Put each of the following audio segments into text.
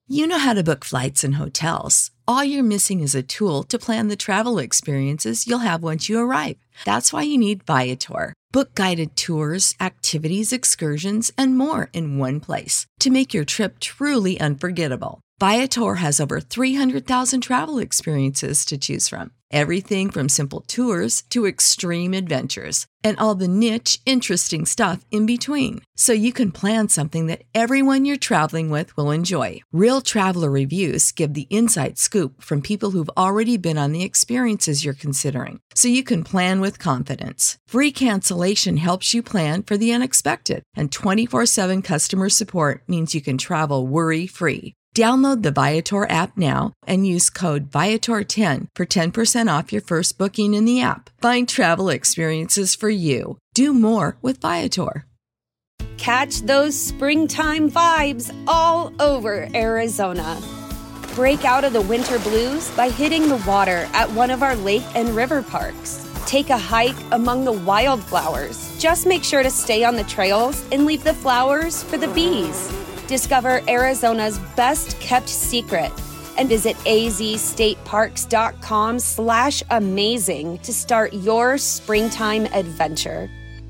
You know how to book flights and hotels. All you're missing is a tool to plan the travel experiences you'll have once you arrive. That's why you need Viator. Book guided tours, activities, excursions, and more in one place to make your trip truly unforgettable. Viator has over 300,000 travel experiences to choose from. Everything from simple tours to extreme adventures and all the niche, interesting stuff in between. So you can plan something that everyone you're traveling with will enjoy. Real traveler reviews give the inside scoop from people who've already been on the experiences you're considering. So you can plan with confidence. Free cancellation helps you plan for the unexpected. And 24/7 customer support means you can travel worry-free. Download the Viator app now and use code Viator10 for 10% off your first booking in the app. Find travel experiences for you. Do more with Viator. Catch those springtime vibes all over Arizona. Break out of the winter blues by hitting the water at one of our lake and river parks. Take a hike among the wildflowers. Just make sure to stay on the trails and leave the flowers for the bees. Discover Arizona's best-kept secret and visit azstateparks.com/amazing to start your springtime adventure.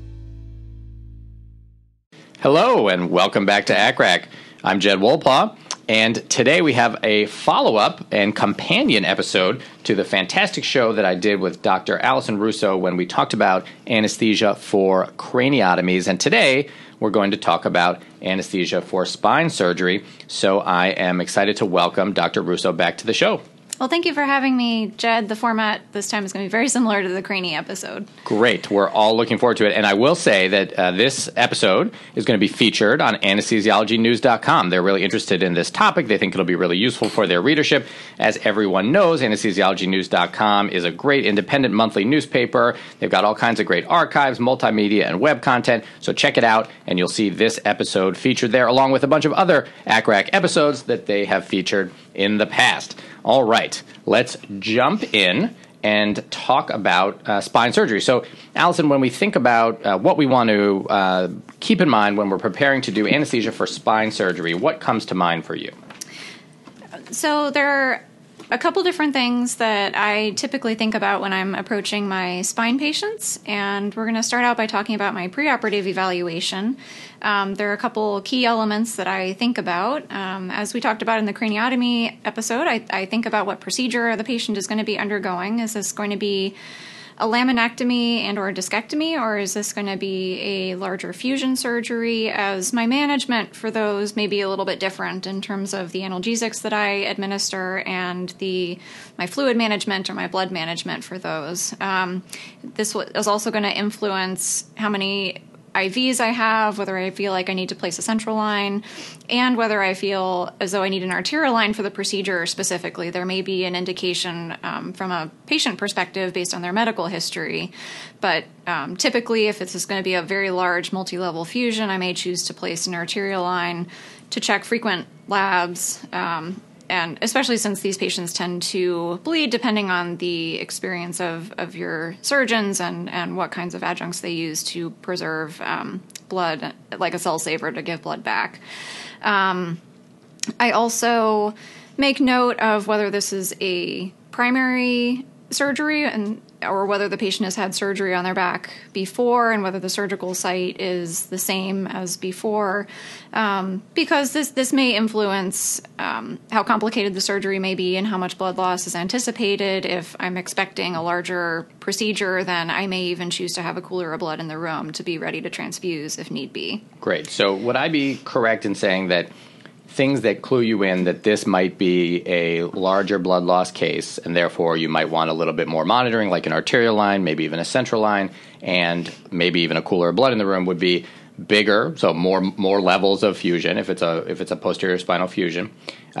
Hello, and welcome back to ACCRAC. I'm Jed Wolpaw, and today we have a follow-up and companion episode to the fantastic show that I did with Dr. Allison Russo when we talked about anesthesia for craniotomies. And today we're going to talk about anesthesia for spine surgery. So I am excited to welcome Dr. Russo back to the show. Well, thank you for having me, Jed. The format this time is going to be very similar to the Craney episode. Great. We're all looking forward to it. And I will say that this episode is going to be featured on anesthesiologynews.com. They're really interested in this topic. They think it'll be really useful for their readership. As everyone knows, anesthesiologynews.com is a great independent monthly newspaper. They've got all kinds of great archives, multimedia, and web content. So check it out, and you'll see this episode featured there, along with a bunch of other ACCRAC episodes that they have featured in the past. All right, let's jump in and talk about spine surgery. So, Allison, when we think about what we want to keep in mind when we're preparing to do anesthesia for spine surgery, what comes to mind for you? So there are a couple different things that I typically think about when I'm approaching my spine patients, and we're going to start out by talking about my preoperative evaluation. There are a couple key elements that I think about. As we talked about in the craniotomy episode, I think about what procedure the patient is going to be undergoing. Is this going to be a laminectomy and or a discectomy, or is this going to be a larger fusion surgery? As my management for those may be a little bit different in terms of the analgesics that I administer and my fluid management or my blood management for those. This is also going to influence how many IVs I have, whether I feel like I need to place a central line, and whether I feel as though I need an arterial line for the procedure specifically. There may be an indication from a patient perspective based on their medical history, but typically if this is going to be a very large multi-level fusion, I may choose to place an arterial line to check frequent labs, and especially since these patients tend to bleed depending on the experience of your surgeons and what kinds of adjuncts they use to preserve blood, like a cell saver to give blood back. I also make note of whether this is a primary surgery or whether the patient has had surgery on their back before and whether the surgical site is the same as before, because this may influence how complicated the surgery may be and how much blood loss is anticipated. If I'm expecting a larger procedure, then I may even choose to have a cooler of blood in the room to be ready to transfuse if need be. Great. So would I be correct in saying that things that clue you in that this might be a larger blood loss case, and therefore you might want a little bit more monitoring, like an arterial line, maybe even a central line, and maybe even a cooler blood in the room, would be bigger, so more levels of fusion if it's a posterior spinal fusion,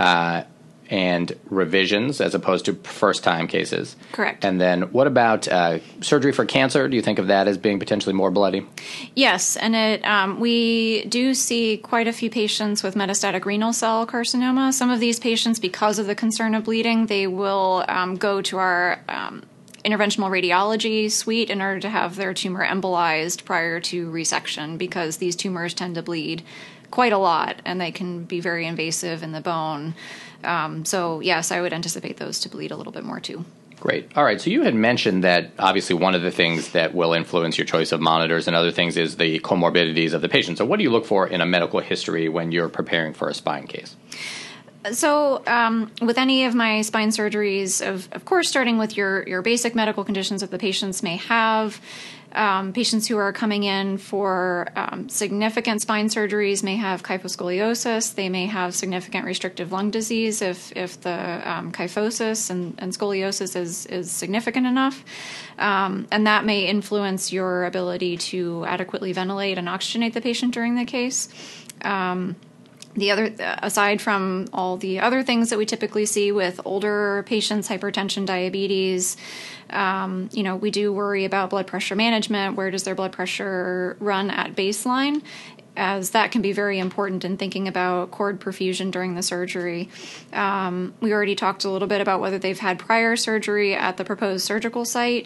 and revisions as opposed to first-time cases. Correct. And then what about surgery for cancer? Do you think of that as being potentially more bloody? Yes, and we do see quite a few patients with metastatic renal cell carcinoma. Some of these patients, because of the concern of bleeding, they will go to our interventional radiology suite in order to have their tumor embolized prior to resection, because these tumors tend to bleed quite a lot, and they can be very invasive in the bone. So yes, I would anticipate those to bleed a little bit more too. Great. All right. So you had mentioned that obviously one of the things that will influence your choice of monitors and other things is the comorbidities of the patient. So what do you look for in a medical history when you're preparing for a spine case? So with any of my spine surgeries, of course, starting with your basic medical conditions that the patients may have. Patients who are coming in for significant spine surgeries may have kyphoscoliosis. They may have significant restrictive lung disease if the kyphosis and scoliosis is significant enough. And that may influence your ability to adequately ventilate and oxygenate the patient during the case. Aside from all the other things that we typically see with older patients, hypertension, diabetes, we do worry about blood pressure management. Where does their blood pressure run at baseline? As that can be very important in thinking about cord perfusion during the surgery. We already talked a little bit about whether they've had prior surgery at the proposed surgical site.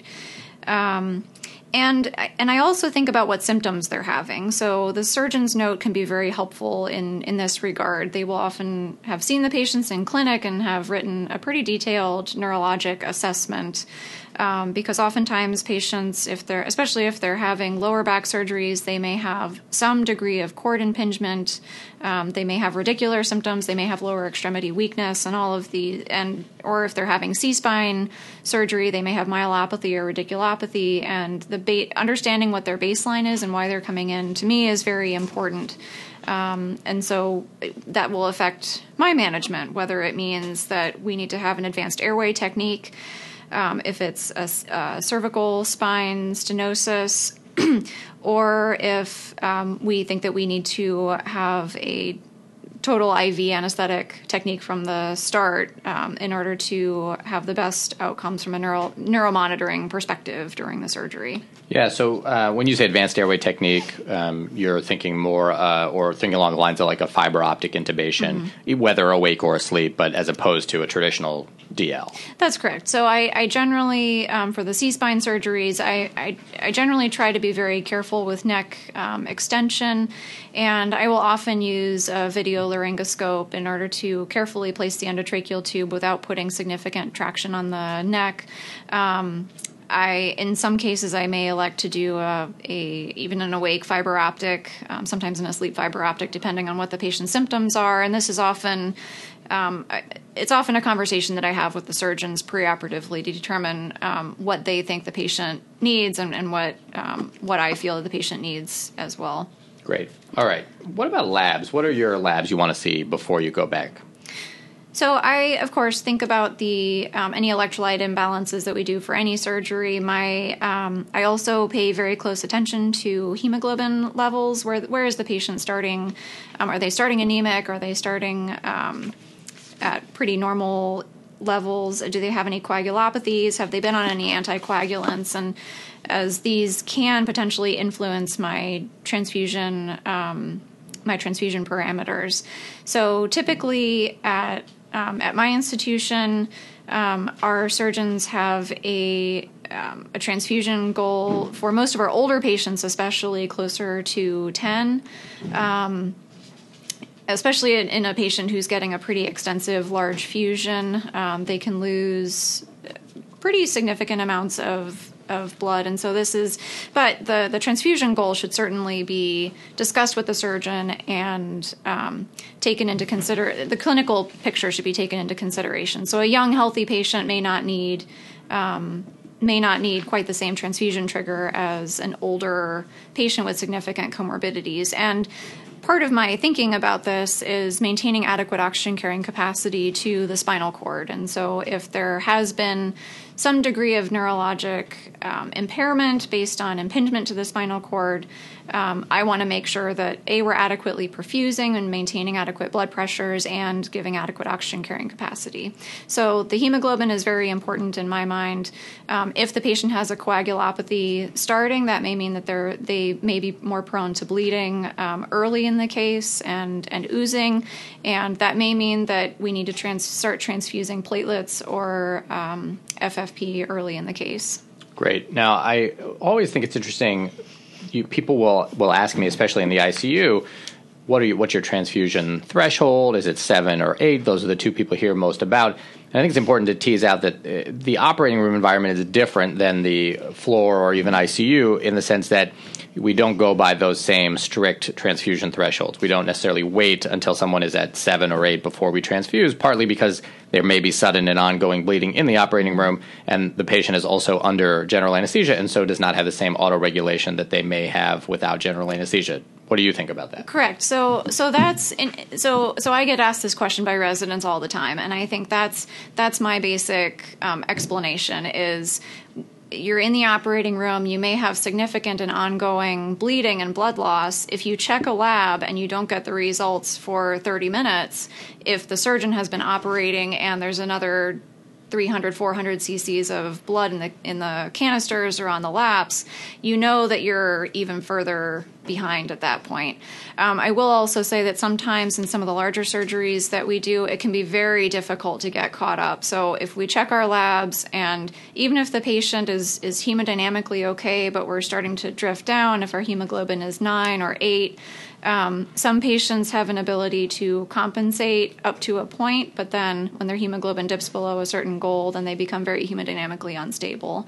And I also think about what symptoms they're having. So the surgeon's note can be very helpful in this regard. They will often have seen the patients in clinic and have written a pretty detailed neurologic assessment. Because oftentimes patients, especially if they're having lower back surgeries, they may have some degree of cord impingement. They may have radicular symptoms. They may have lower extremity weakness, or if they're having C-spine surgery, they may have myelopathy or radiculopathy. And understanding what their baseline is and why they're coming in, to me, is very important. And so that will affect my management, whether it means that we need to have an advanced airway technique. If it's a cervical spine stenosis, or if we think that we need to have a total IV anesthetic technique from the start in order to have the best outcomes from a neuromonitoring perspective during the surgery. Yeah, so when you say advanced airway technique, you're thinking more or thinking along the lines of like a fiber optic intubation, whether awake or asleep, but as opposed to a traditional DL. That's correct. So I generally, for the C-spine surgeries, I generally try to be very careful with neck extension, and I will often use a video laryngoscope in order to carefully place the endotracheal tube without putting significant traction on the neck. In some cases, I may elect to do even an awake fiber optic, sometimes an asleep fiber optic, depending on what the patient's symptoms are. And this is often a conversation that I have with the surgeons preoperatively to determine what they think the patient needs and what I feel that the patient needs as well. Great. All right. What about labs? What are your labs you want to see before you go back? So I, of course, think about the any electrolyte imbalances that we do for any surgery. I also pay very close attention to hemoglobin levels. Where is the patient starting? Are they starting anemic? Are they starting at pretty normal levels? Do they have any coagulopathies? Have they been on any anticoagulants? And as these can potentially influence my transfusion parameters. So typically at my institution, our surgeons have a transfusion goal for most of our older patients, especially closer to 10. Especially in a patient who's getting a pretty extensive large fusion, they can lose pretty significant amounts of blood. And so but the transfusion goal should certainly be discussed with the surgeon and taken into the clinical picture should be taken into consideration. So a young, healthy patient may not need quite the same transfusion trigger as an older patient with significant comorbidities. And part of my thinking about this is maintaining adequate oxygen carrying capacity to the spinal cord. And so if there has been some degree of neurologic impairment based on impingement to the spinal cord, I want to make sure that, A, we're adequately perfusing and maintaining adequate blood pressures and giving adequate oxygen carrying capacity. So the hemoglobin is very important in my mind. If the patient has a coagulopathy starting, that may mean that they may be more prone to bleeding early in the case and oozing, and that may mean that we need to start transfusing platelets or FFP early in the case. Great. Now, I always think it's interesting. People will ask me, especially in the ICU, what's your transfusion threshold? Is it 7 or 8? Those are the two people hear most about. And I think it's important to tease out that the operating room environment is different than the floor or even ICU in the sense that we don't go by those same strict transfusion thresholds. We don't necessarily wait until someone is at 7 or 8 before we transfuse, partly because there may be sudden and ongoing bleeding in the operating room, and the patient is also under general anesthesia and so does not have the same autoregulation that they may have without general anesthesia. What do you think about that? Correct. So I get asked this question by residents all the time, and I think that's my basic explanation is you're in the operating room, you may have significant and ongoing bleeding and blood loss. If you check a lab and you don't get the results for 30 minutes, if the surgeon has been operating and there's another 300, 400 cc's of blood in the canisters or on the laps, you know that you're even further behind at that point. I will also say that sometimes in some of the larger surgeries that we do, it can be very difficult to get caught up. So if we check our labs, and even if the patient is hemodynamically okay, but we're starting to drift down, if our hemoglobin is 9 or 8, some patients have an ability to compensate up to a point, but then when their hemoglobin dips below a certain goal, then they become very hemodynamically unstable.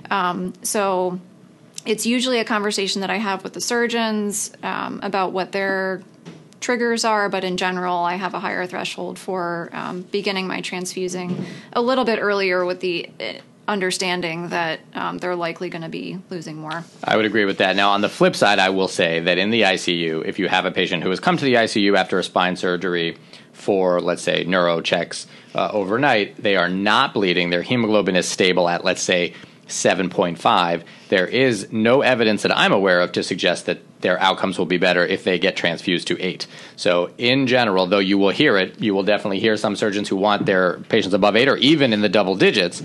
So it's usually a conversation that I have with the surgeons about what their triggers are, but in general, I have a higher threshold for beginning my transfusing a little bit earlier with the understanding that they're likely going to be losing more. I would agree with that. Now, on the flip side, I will say that in the ICU, if you have a patient who has come to the ICU after a spine surgery for, let's say, neuro checks overnight, they are not bleeding, their hemoglobin is stable at, let's say, 7.5, there is no evidence that I'm aware of to suggest that their outcomes will be better if they get transfused to 8. So in general, though you will hear it, you will definitely hear some surgeons who want their patients above 8 or even in the double digits.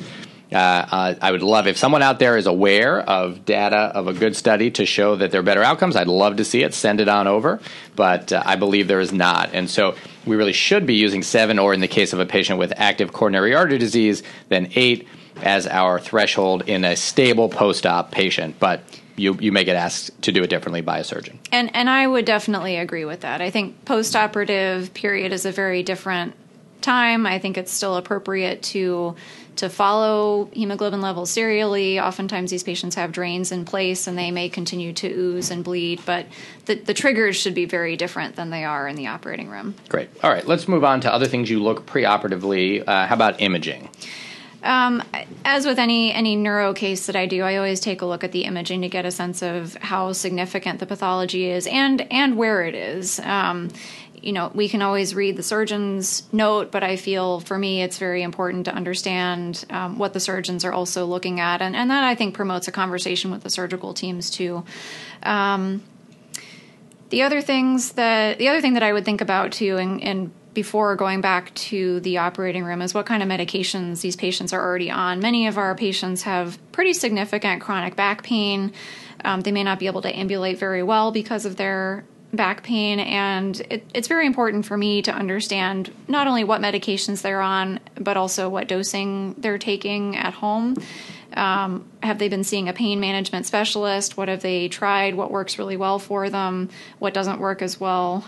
I would love if someone out there is aware of data of a good study to show that there are better outcomes. I'd love to see it. Send it on over. But I believe there is not. And so we really should be using 7, or in the case of a patient with active coronary artery disease, then 8 as our threshold in a stable post-op patient. But you may get asked to do it differently by a surgeon. And I would definitely agree with that. I think post-operative period is a very different time. I think it's still appropriate to follow hemoglobin levels serially. Oftentimes these patients have drains in place and they may continue to ooze and bleed, but the triggers should be very different than they are in the operating room. Great. All right, let's move on to other things you look preoperatively. How about imaging? As with any neuro case that I do, I always take a look at the imaging to get a sense of how significant the pathology is and where it is. We can always read the surgeon's note, but I feel for me it's very important to understand what the surgeons are also looking at, and that I think promotes a conversation with the surgical teams too. The other thing that I would think about too, and before going back to the operating room, is what kind of medications these patients are already on. Many of our patients have pretty significant chronic back pain. They may not be able to ambulate very well because of their back pain, and it's very important for me to understand not only what medications they're on, but also what dosing they're taking at home. Have they been seeing a pain management specialist? What have they tried? What works really well for them? What doesn't work as well?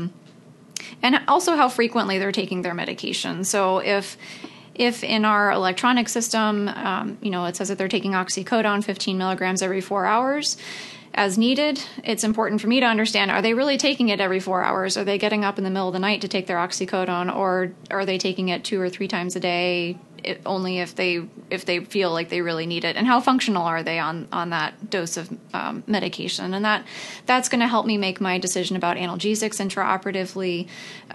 And also how frequently they're taking their medication. So if in our electronic system, it says that they're taking oxycodone 15 milligrams every 4 hours as needed, it's important for me to understand, are they really taking it every 4 hours? Are they getting up in the middle of the night to take their oxycodone, or are they taking it 2 or 3 times a day, only if they feel like they really need it? And how functional are they on that dose of medication? And that's going to help me make my decision about analgesics intraoperatively,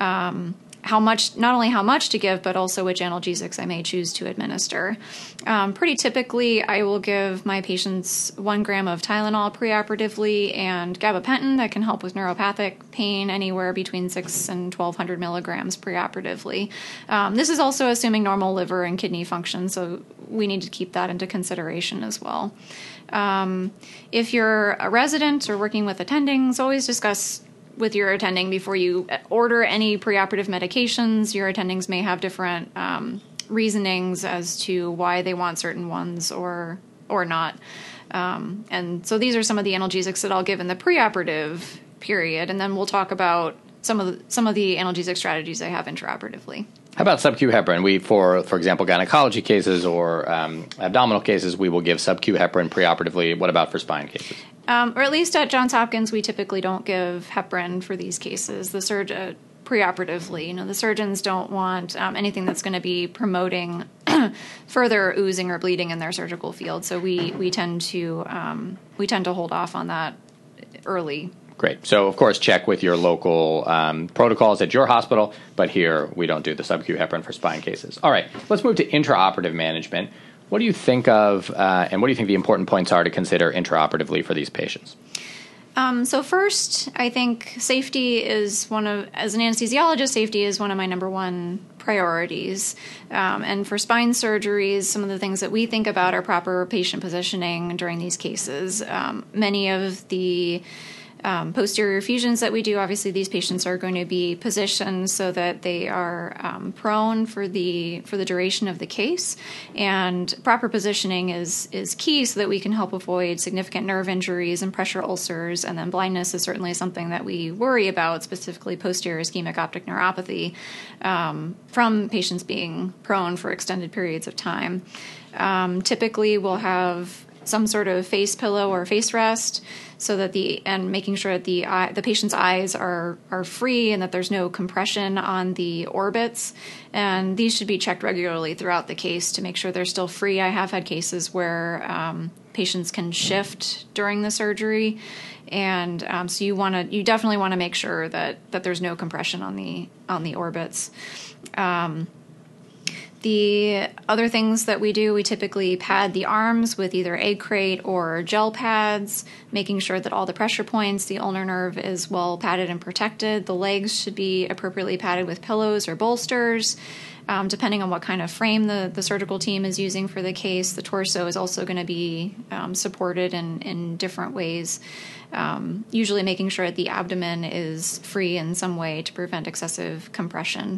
not only how much to give, but also which analgesics I may choose to administer. Pretty typically, I will give my patients 1 gram of Tylenol preoperatively and gabapentin that can help with neuropathic pain, anywhere between 600 and 1,200 milligrams preoperatively. This is also assuming normal liver and kidney function, so we need to keep that into consideration as well. If you're a resident or working with attendings, always discuss with your attending before you order any preoperative medications. Your attendings may have different reasonings as to why they want certain ones or not. And so these are some of the analgesics that I'll give in the preoperative period, and then we'll talk about some of the analgesic strategies I have intraoperatively. How about sub-Q heparin? We, for example, gynecology cases or abdominal cases, we will give sub-Q heparin preoperatively. What about for spine cases? Or at least at Johns Hopkins, we typically don't give heparin for these cases. Preoperatively, the surgeons don't want anything that's going to be promoting further oozing or bleeding in their surgical field. So we tend to hold off on that early. Great. So, of course, check with your local protocols at your hospital, but here we don't do the sub-Q heparin for spine cases. All right, let's move to intraoperative management. What do you think of, and what do you think the important points are to consider intraoperatively for these patients? So first, I think safety is as an anesthesiologist, safety is one of my number one priorities. And for spine surgeries, some of the things that we think about are proper patient positioning during these cases. Many of the posterior fusions that we do, obviously these patients are going to be positioned so that they are prone for the duration of the case, and proper positioning is key so that we can help avoid significant nerve injuries and pressure ulcers, and then blindness is certainly something that we worry about, specifically posterior ischemic optic neuropathy from patients being prone for extended periods of time. Typically we'll have some sort of face pillow or face rest, so that making sure that the patient's eyes are free and that there's no compression on the orbits. And these should be checked regularly throughout the case to make sure they're still free. I have had cases where patients can shift during the surgery, and so you definitely want to make sure that there's no compression on the orbits. The other things that we do, we typically pad the arms with either egg crate or gel pads, making sure that all the pressure points, the ulnar nerve is well padded and protected. The legs should be appropriately padded with pillows or bolsters. Depending on what kind of frame the surgical team is using for the case, the torso is also going to be supported in different ways, usually making sure that the abdomen is free in some way to prevent excessive compression.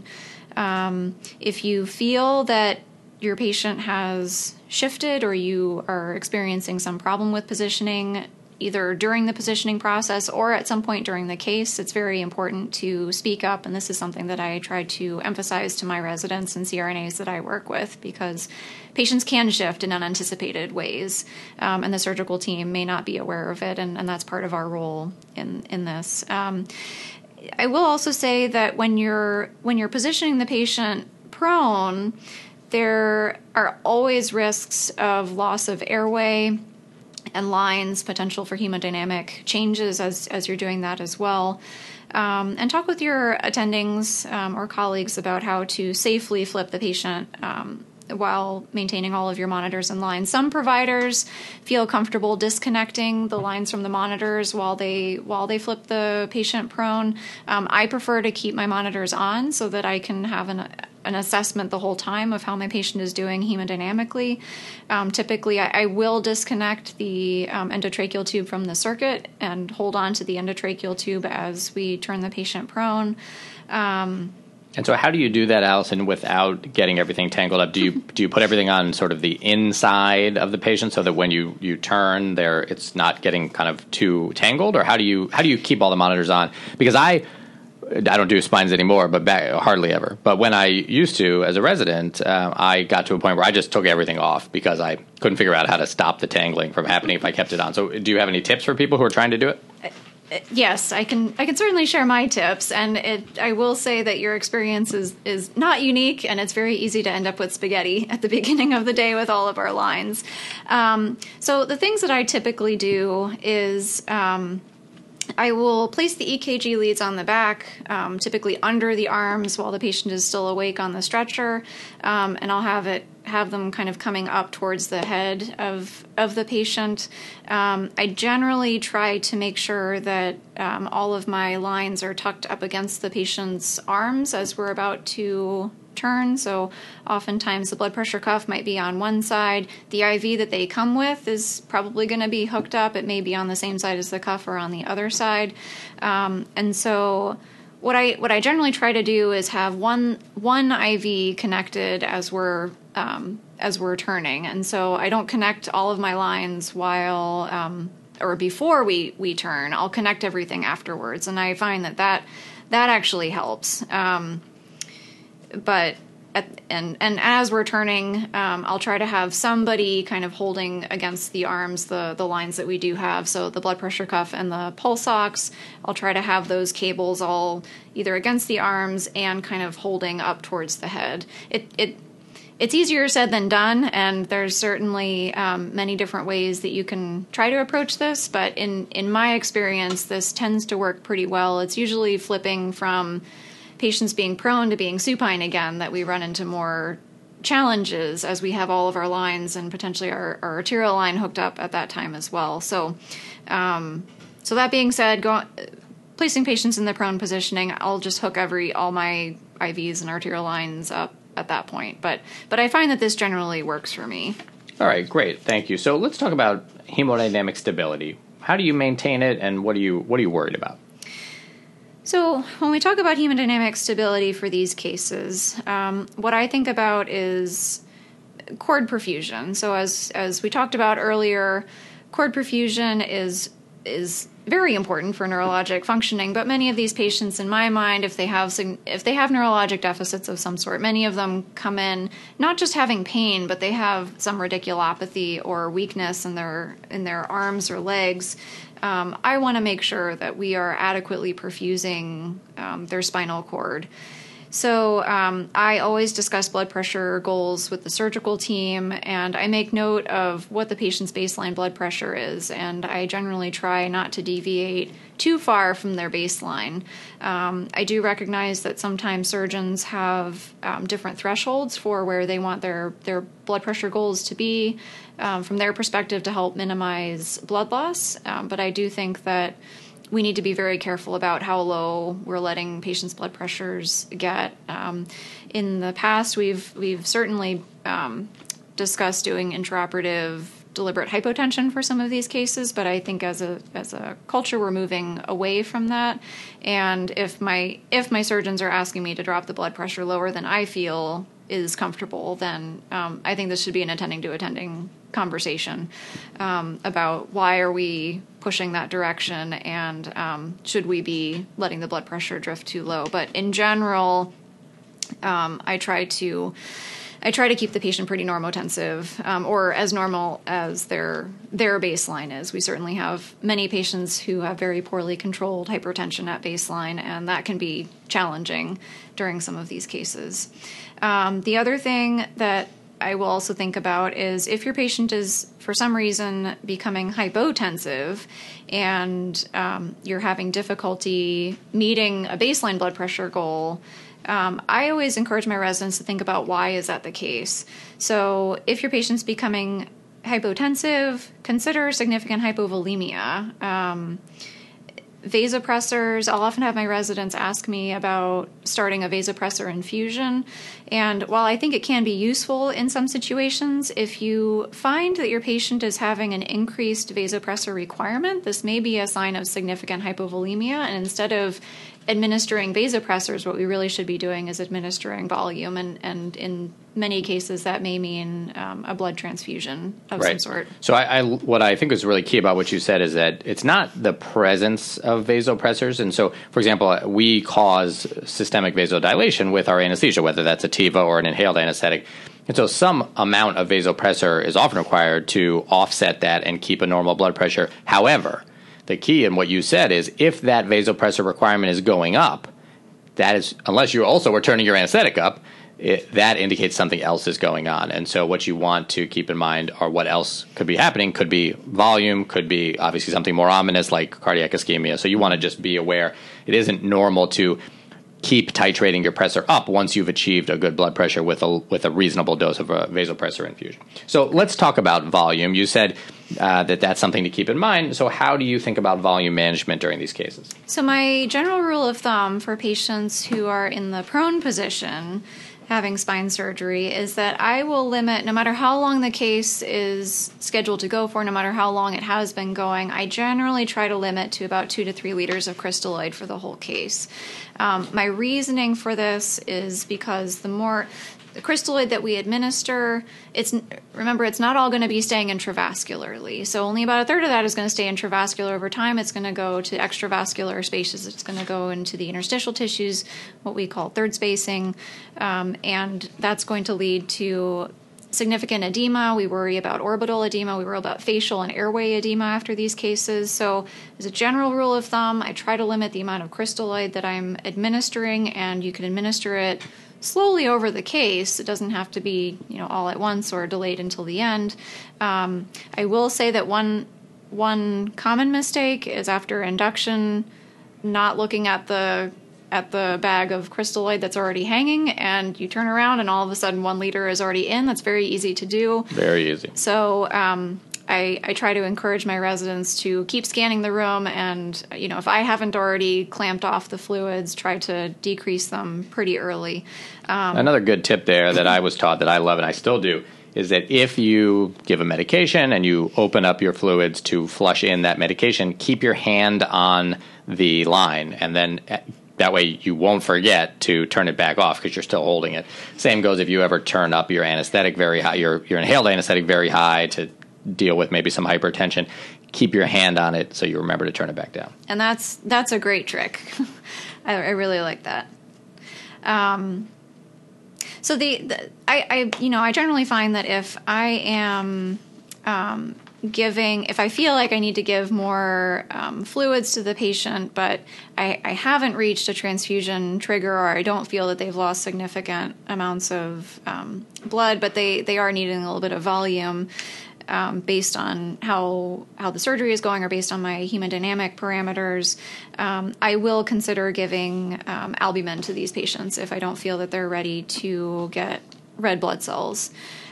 If you feel that your patient has shifted or you are experiencing some problem with positioning, either during the positioning process or at some point during the case, it's very important to speak up. And this is something that I try to emphasize to my residents and CRNAs that I work with, because patients can shift in unanticipated ways, and the surgical team may not be aware of it, and that's part of our role in this. I will also say that when you're positioning the patient prone, there are always risks of loss of airway and lines, potential for hemodynamic changes as you're doing that as well. And talk with your attendings or colleagues about how to safely flip the patient while maintaining all of your monitors and lines. Some providers feel comfortable disconnecting the lines from the monitors while they flip the patient prone. I prefer to keep my monitors on so that I can have an assessment the whole time of how my patient is doing hemodynamically. Typically, I will disconnect the endotracheal tube from the circuit and hold on to the endotracheal tube as we turn the patient prone. And so how do you do that, Allison, without getting everything tangled up? Do you put everything on sort of the inside of the patient so that when you turn there, it's not getting kind of too tangled? Or how do you keep all the monitors on? Because I don't do spines anymore, but hardly ever. But when I used to, as a resident, I got to a point where I just took everything off because I couldn't figure out how to stop the tangling from happening if I kept it on. So do you have any tips for people who are trying to do it? Yes, I can certainly share my tips, and I will say that your experience is not unique, and it's very easy to end up with spaghetti at the beginning of the day with all of our lines. So the things that I typically do is I will place the EKG leads on the back, typically under the arms while the patient is still awake on the stretcher, and I'll have them kind of coming up towards the head of the patient. I generally try to make sure that all of my lines are tucked up against the patient's arms as we're about to turn. So oftentimes the blood pressure cuff might be on one side. The IV that they come with is probably going to be hooked up. It may be on the same side as the cuff or on the other side. And so what I generally try to do is have one IV connected as we're turning. And so I don't connect all of my lines while or before we turn. I'll connect everything afterwards, and I find that actually helps. But as we're turning, I'll try to have somebody kind of holding against the arms the lines that we do have. So the blood pressure cuff and the pulse ox, I'll try to have those cables all either against the arms and kind of holding up towards the head. It's easier said than done, and there's certainly many different ways that you can try to approach this. But in my experience, this tends to work pretty well. It's usually flipping from patients being prone to being supine again that we run into more challenges as we have all of our lines and potentially our arterial line hooked up at that time as well. So that being said, placing patients in the prone positioning, I'll just hook all my IVs and arterial lines up at that point. But I find that this generally works for me. All right, great. Thank you. So let's talk about hemodynamic stability. How do you maintain it, and what are you worried about? So when we talk about hemodynamic stability for these cases, what I think about is cord perfusion. So as we talked about earlier, cord perfusion is very important for neurologic functioning, but many of these patients, in my mind, if they have neurologic deficits of some sort, many of them come in not just having pain, but they have some radiculopathy or weakness in their arms or legs. I want to make sure that we are adequately perfusing their spinal cord. So I always discuss blood pressure goals with the surgical team, and I make note of what the patient's baseline blood pressure is, and I generally try not to deviate too far from their baseline. I do recognize that sometimes surgeons have different thresholds for where they want their blood pressure goals to be from their perspective to help minimize blood loss, but I do think that we need to be very careful about how low we're letting patients' blood pressures get. In the past, we've certainly discussed doing intraoperative deliberate hypotension for some of these cases, but I think as a culture, we're moving away from that. And if my surgeons are asking me to drop the blood pressure lower than I feel is comfortable, then I think this should be an attending to attending conversation about why are we pushing that direction, and should we be letting the blood pressure drift too low. But in general, I try to keep the patient pretty normotensive, or as normal as their baseline is. We certainly have many patients who have very poorly controlled hypertension at baseline, and that can be challenging during some of these cases. The other thing that I will also think about is if your patient is, for some reason, becoming hypotensive and you're having difficulty meeting a baseline blood pressure goal, I always encourage my residents to think about why is that the case. So if your patient's becoming hypotensive, consider significant hypovolemia. Vasopressors, I'll often have my residents ask me about starting a vasopressor infusion. And while I think it can be useful in some situations, if you find that your patient is having an increased vasopressor requirement, this may be a sign of significant hypovolemia. And instead of administering vasopressors, what we really should be doing is administering volume. And in many cases, that may mean a blood transfusion of some sort. So what I think is really key about what you said is that it's not the presence of vasopressors. And so, for example, we cause systemic vasodilation with our anesthesia, whether that's a TIVA or an inhaled anesthetic. And so some amount of vasopressor is often required to offset that and keep a normal blood pressure. However, the key in what you said is if that vasopressor requirement is going up, that is, unless you also are turning your anesthetic up, that indicates something else is going on. And so what you want to keep in mind are what else could be happening. Could be volume, could be obviously something more ominous like cardiac ischemia. So you want to just be aware it isn't normal to keep titrating your pressor up once you've achieved a good blood pressure with a reasonable dose of a vasopressor infusion. So let's talk about volume. You said that's something to keep in mind. So how do you think about volume management during these cases? So my general rule of thumb for patients who are in the prone position, having spine surgery is that I will limit, no matter how long the case is scheduled to go for, no matter how long it has been going, I generally try to limit to about 2 to 3 liters of crystalloid for the whole case. My reasoning for this is because the crystalloid that we administer, remember, it's not all going to be staying intravascularly. So only about a third of that is going to stay intravascular over time. It's going to go to extravascular spaces. It's going to go into the interstitial tissues, what we call third spacing, and that's going to lead to significant edema. We worry about orbital edema. We worry about facial and airway edema after these cases. So as a general rule of thumb, I try to limit the amount of crystalloid that I'm administering, and you can administer it slowly over the case. It doesn't have to be, all at once or delayed until the end. I will say that one common mistake is after induction, not looking at the bag of crystalloid that's already hanging, and you turn around and all of a sudden 1 liter is already in. That's very easy to do. Very easy. So I try to encourage my residents to keep scanning the room, and if I haven't already clamped off the fluids, try to decrease them pretty early. Another good tip there that I was taught that I love and I still do is that if you give a medication and you open up your fluids to flush in that medication, keep your hand on the line, and then that way you won't forget to turn it back off because you're still holding it. Same goes if you ever turn up your anesthetic very high, your inhaled anesthetic very high to deal with maybe some hypertension. Keep your hand on it so you remember to turn it back down. And that's a great trick. I really like that. So I generally find that if I am if I feel like I need to give more fluids to the patient, but I haven't reached a transfusion trigger, or I don't feel that they've lost significant amounts of blood, but they are needing a little bit of volume based on how the surgery is going or based on my hemodynamic parameters, I will consider giving albumin to these patients if I don't feel that they're ready to get red blood cells.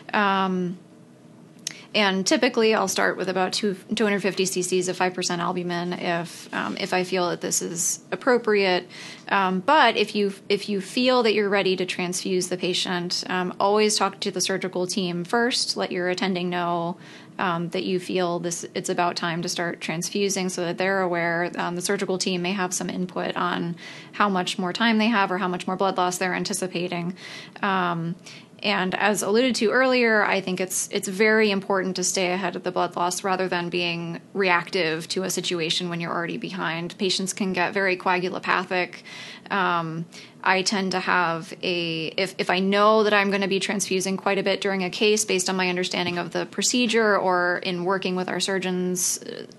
And typically, I'll start with about 250 cc's of 5% albumin if I feel that this is appropriate. But if you feel that you're ready to transfuse the patient, always talk to the surgical team first. Let your attending know that you feel it's about time to start transfusing, so that they're aware. The surgical team may have some input on how much more time they have or how much more blood loss they're anticipating. And as alluded to earlier, I think it's very important to stay ahead of the blood loss rather than being reactive to a situation when you're already behind. Patients can get very coagulopathic. I tend to have if I know that I'm going to be transfusing quite a bit during a case based on my understanding of the procedure or in working with our surgeons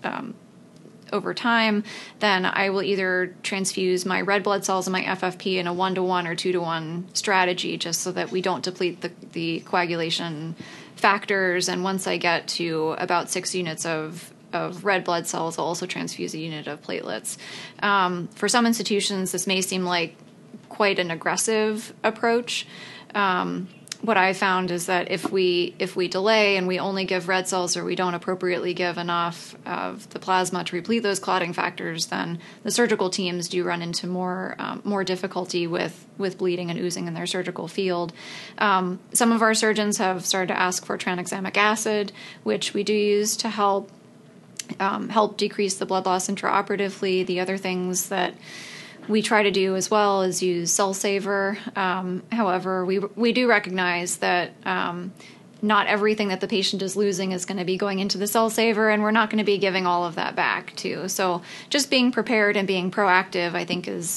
over time, then I will either transfuse my red blood cells and my FFP in a 1-to-1 or 2-to-1 strategy, just so that we don't deplete the coagulation factors. And once I get to about 6 units of red blood cells, I'll also transfuse a unit of platelets. For some institutions, this may seem like quite an aggressive approach. What I found is that if we delay and we only give red cells, or we don't appropriately give enough of the plasma to replete those clotting factors, then the surgical teams do run into more difficulty with bleeding and oozing in their surgical field. Some of our surgeons have started to ask for tranexamic acid, which we do use to help decrease the blood loss intraoperatively. The other things that we try to do as well is use Cell Saver. However, we do recognize that not everything that the patient is losing is going to be going into the Cell Saver, and we're not going to be giving all of that back too. So just being prepared and being proactive, I think, is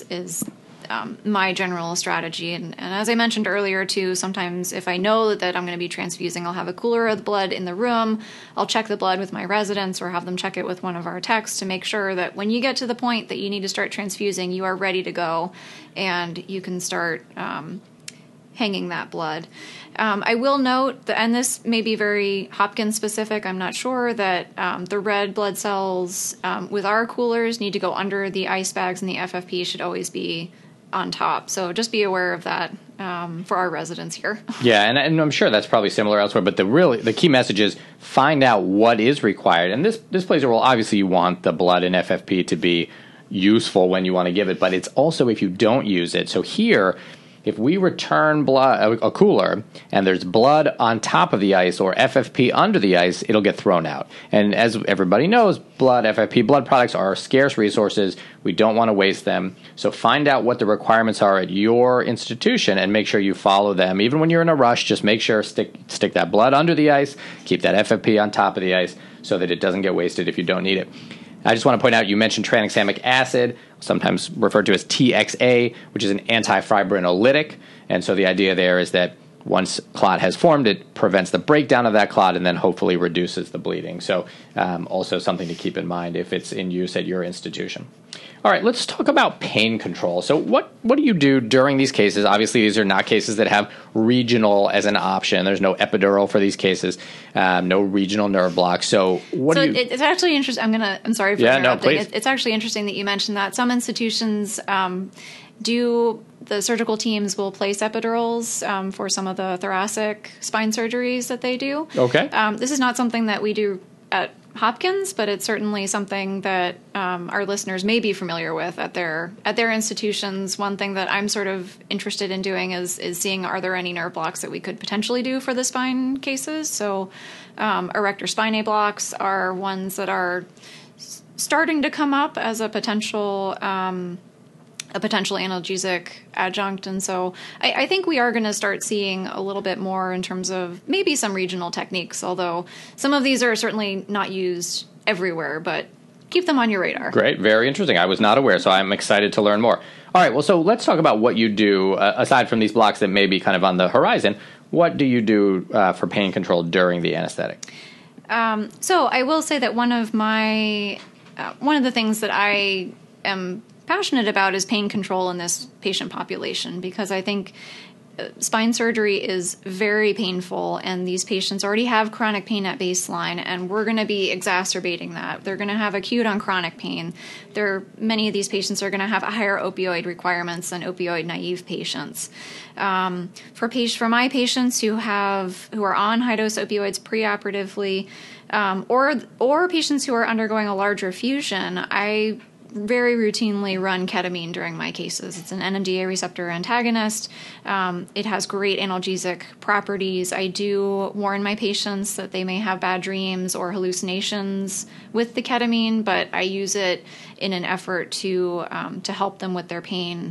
my general strategy. And as I mentioned earlier too, sometimes if I know that I'm going to be transfusing, I'll have a cooler of blood in the room. I'll check the blood with my residents or have them check it with one of our techs to make sure that when you get to the point that you need to start transfusing, you are ready to go and you can start hanging that blood. I will note, and this may be very Hopkins specific, I'm not sure, that the red blood cells with our coolers need to go under the ice bags, and the FFP should always be on top. So just be aware of that for our residents here. Yeah, and I'm sure that's probably similar elsewhere, but the key message is find out what is required. And this plays a role. Obviously, you want the blood and FFP to be useful when you want to give it, but it's also if you don't use it. So here, if we return blood, a cooler, and there's blood on top of the ice or FFP under the ice, it'll get thrown out. And as everybody knows, FFP blood products are scarce resources. We don't want to waste them. So find out what the requirements are at your institution and make sure you follow them. Even when you're in a rush, just make sure stick that blood under the ice, keep that FFP on top of the ice so that it doesn't get wasted if you don't need it. I just want to point out, you mentioned tranexamic acid, sometimes referred to as TXA, which is an antifibrinolytic. And so the idea there is that once clot has formed, it prevents the breakdown of that clot and then hopefully reduces the bleeding. So also something to keep in mind if it's in use at your institution. All right, let's talk about pain control. So what do you do during these cases? Obviously, these are not cases that have regional as an option. There's no epidural for these cases, no regional nerve block. So it's actually interesting. I'm sorry for interrupting. No, please. It's actually interesting that you mentioned that. Some institutions the surgical teams will place epidurals for some of the thoracic spine surgeries that they do. Okay. This is not something that we do at Hopkins, but it's certainly something that our listeners may be familiar with at their institutions. One thing that I'm sort of interested in doing is seeing, are there any nerve blocks that we could potentially do for the spine cases? So erector spinae blocks are ones that are starting to come up as a potential analgesic adjunct. And so I think we are going to start seeing a little bit more in terms of maybe some regional techniques, although some of these are certainly not used everywhere, but keep them on your radar. Great. Very interesting. I was not aware, so I'm excited to learn more. All right. Well, so let's talk about what you do, aside from these blocks that may be kind of on the horizon. What do you do for pain control during the anesthetic? So I will say that one of the things that I am passionate about is pain control in this patient population, because I think spine surgery is very painful, and these patients already have chronic pain at baseline, and we're going to be exacerbating that. They're going to have acute on chronic pain. Many of these patients are going to have higher opioid requirements than opioid naive patients. For my patients who are on high dose opioids preoperatively, or patients who are undergoing a larger fusion, I very routinely run ketamine during my cases. It's an NMDA receptor antagonist. It has great analgesic properties. I do warn my patients that they may have bad dreams or hallucinations with the ketamine, but I use it in an effort to help them with their pain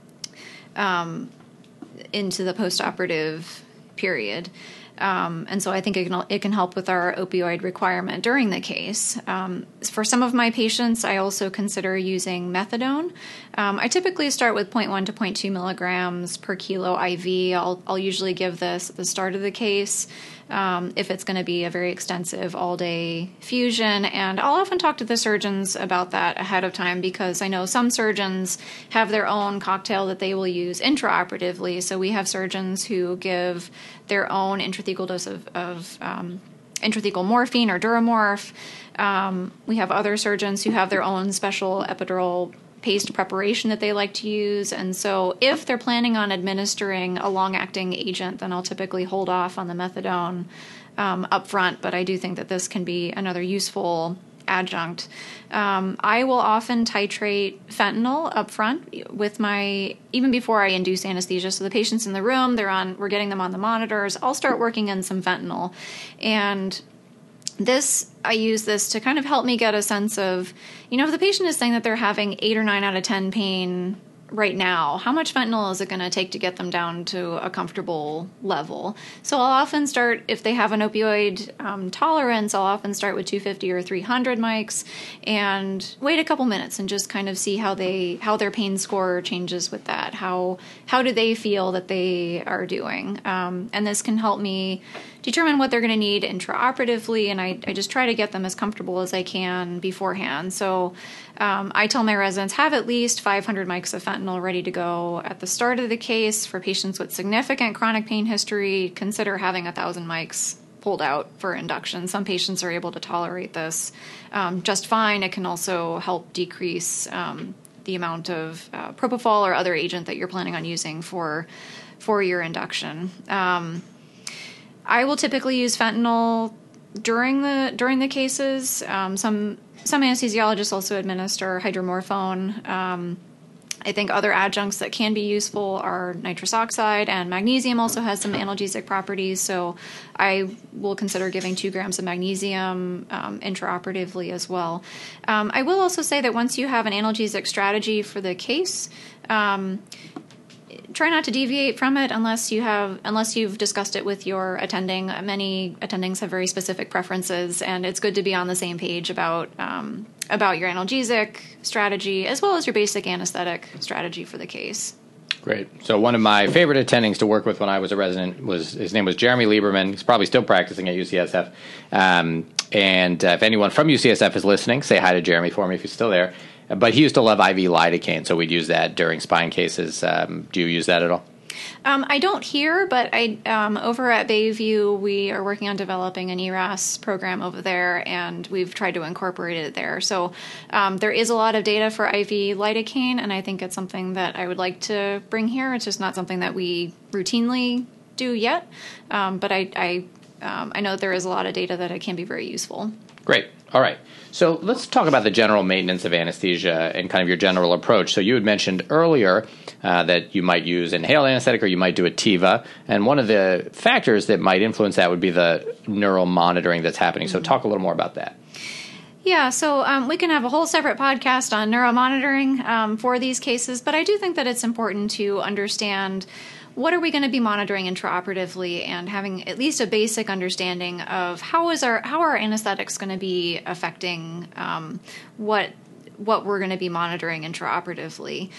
into the postoperative period. And so I think it can help with our opioid requirement during the case. For some of my patients, I also consider using methadone. I typically start with 0.1 to 0.2 milligrams per kilo IV. I'll usually give this at the start of the case if it's going to be a very extensive all-day fusion. And I'll often talk to the surgeons about that ahead of time, because I know some surgeons have their own cocktail that they will use intraoperatively. So we have surgeons who give their own intrathecal dose of intrathecal morphine or Duramorph. We have other surgeons who have their own special epidural paste preparation that they like to use. And so if they're planning on administering a long-acting agent, then I'll typically hold off on the methadone up front. But I do think that this can be another useful adjunct. I will often titrate fentanyl up front even before I induce anesthesia. So the patient's in the room, we're getting them on the monitors. I'll start working in some fentanyl. And I use this to kind of help me get a sense of, if the patient is saying that they're having 8 or 9 out of 10 pain right now, how much fentanyl is it going to take to get them down to a comfortable level? So I'll often start, if they have an opioid tolerance, I'll often start with 250 or 300 mics and wait a couple minutes and just kind of see how their pain score changes with that. How do they feel that they are doing? And this can help me determine what they're going to need intraoperatively, and I just try to get them as comfortable as I can beforehand. So I tell my residents, have at least 500 mics of fentanyl ready to go at the start of the case. For patients with significant chronic pain history, consider having 1,000 mics pulled out for induction. Some patients are able to tolerate this just fine. It can also help decrease the amount of propofol or other agent that you're planning on using for your induction. I will typically use fentanyl during the cases. Some anesthesiologists also administer hydromorphone I think other adjuncts that can be useful are nitrous oxide, and magnesium also has some analgesic properties. So I will consider giving 2 grams of magnesium intraoperatively as well. I will also say that once you have an analgesic strategy for the case, try not to deviate from it unless you've discussed it with your attending. Many attendings have very specific preferences, and it's good to be on the same page about your analgesic strategy as well as your basic anesthetic strategy for the case. Great. So one of my favorite attendings to work with when I was a resident his name was Jeremy Lieberman. He's probably still practicing at UCSF. And if anyone from UCSF is listening, say hi to Jeremy for me if he's still there. But he used to love IV lidocaine, so we'd use that during spine cases. Do you use that at all? I don't here, but over at Bayview, we are working on developing an ERAS program over there, and we've tried to incorporate it there. So there is a lot of data for IV lidocaine, and I think it's something that I would like to bring here. It's just not something that we routinely do yet, but I know there is a lot of data that it can be very useful. Great. All right. So let's talk about the general maintenance of anesthesia and kind of your general approach. So you had mentioned earlier that you might use inhaled anesthetic or you might do a TIVA. And one of the factors that might influence that would be the neural monitoring that's happening. So talk a little more about that. Yeah, so we can have a whole separate podcast on neuromonitoring for these cases, but I do think that it's important to understand what are we going to be monitoring intraoperatively and having at least a basic understanding of how are anesthetics going to be affecting what we're going to be monitoring intraoperatively.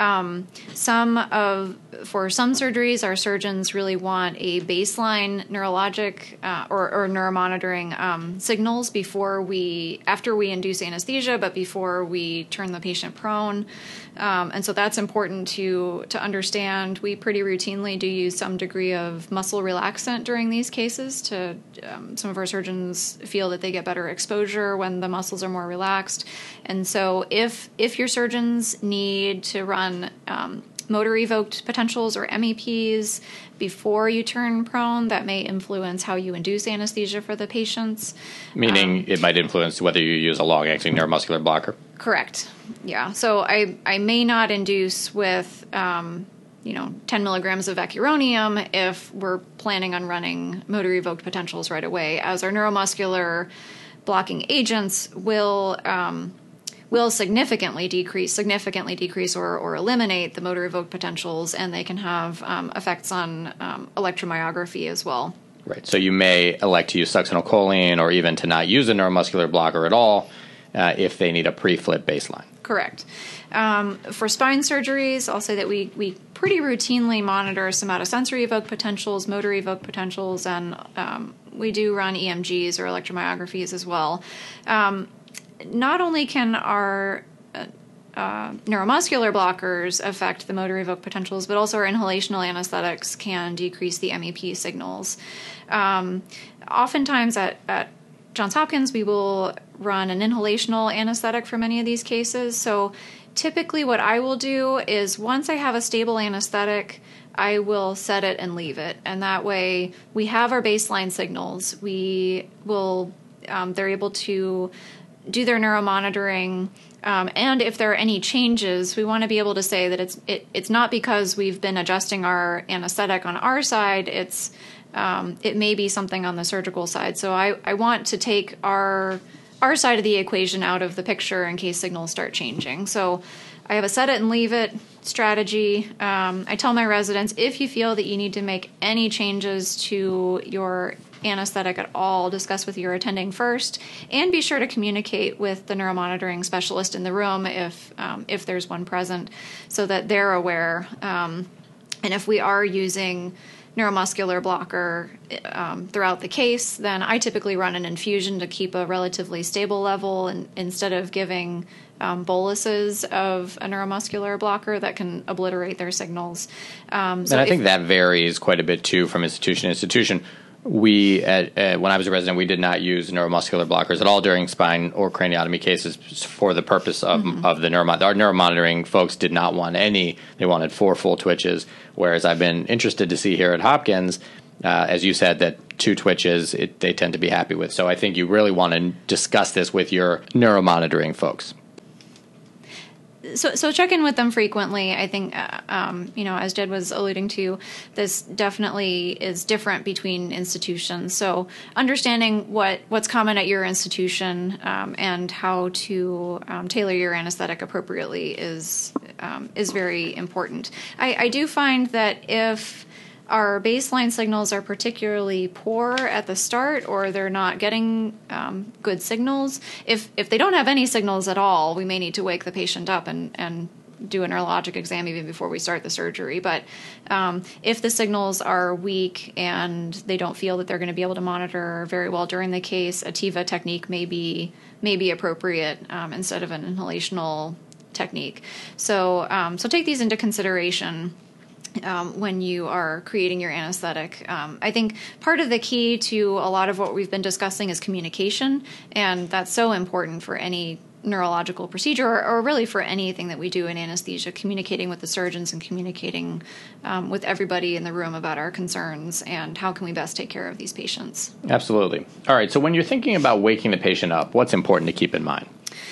For some surgeries, our surgeons really want a baseline neurologic or neuromonitoring signals after we induce anesthesia, but before we turn the patient prone. And so that's important to understand. We pretty routinely do use some degree of muscle relaxant during these cases. Some of our surgeons feel that they get better exposure when the muscles are more relaxed. And so if your surgeons need to run motor evoked potentials or MEPs before you turn prone, that may influence how you induce anesthesia for the patients. Meaning it might influence whether you use a long-acting neuromuscular blocker? Correct. Yeah. So I may not induce with 10 milligrams of vecuronium if we're planning on running motor evoked potentials right away, as our neuromuscular blocking agents will significantly decrease or eliminate the motor evoked potentials, and they can have effects on electromyography as well. Right. So you may elect to use succinylcholine or even to not use a neuromuscular blocker at all if they need a pre-flip baseline. Correct. For spine surgeries, I'll say that we pretty routinely monitor somatosensory evoked potentials, motor evoked potentials, and we do run EMGs or electromyographies as well. Not only can our neuromuscular blockers affect the motor evoked potentials, but also our inhalational anesthetics can decrease the MEP signals. Oftentimes at Johns Hopkins, we will run an inhalational anesthetic for many of these cases. So typically what I will do is once I have a stable anesthetic, I will set it and leave it. And that way we have our baseline signals. They're able to do their neuromonitoring. And if there are any changes, we want to be able to say that it's not because we've been adjusting our anesthetic on our side. It may be something on the surgical side. So I want to take our side of the equation out of the picture in case signals start changing. So I have a set it and leave it strategy. I tell my residents, if you feel that you need to make any changes to your anesthetic at all, discuss with your attending first, and be sure to communicate with the neuromonitoring specialist in the room if there's one present, so that they're aware. And if we are using neuromuscular blocker throughout the case, then I typically run an infusion to keep a relatively stable level, and instead of giving boluses of a neuromuscular blocker that can obliterate their signals. And I think that varies quite a bit too from institution to institution. We, when I was a resident, we did not use neuromuscular blockers at all during spine or craniotomy cases for the purpose of the our neuromonitoring folks did not want any. They wanted 4 full twitches, whereas I've been interested to see here at Hopkins, as you said, that 2 twitches they tend to be happy with. So I think you really want to discuss this with your neuromonitoring folks. So check in with them frequently. I think, as Jed was alluding to, this definitely is different between institutions. So understanding what's common at your institution and how to tailor your anesthetic appropriately is very important. I do find that if our baseline signals are particularly poor at the start, or they're not getting good signals, if they don't have any signals at all, we may need to wake the patient up and do a neurologic exam even before we start the surgery. But if the signals are weak and they don't feel that they're going to be able to monitor very well during the case, a TIVA technique may be appropriate instead of an inhalational technique. So take these into consideration when you are creating your anesthetic. I think part of the key to a lot of what we've been discussing is communication, and that's so important for any neurological procedure or really for anything that we do in anesthesia, communicating with the surgeons and communicating with everybody in the room about our concerns and how can we best take care of these patients. Absolutely. All right, so when you're thinking about waking the patient up, what's important to keep in mind?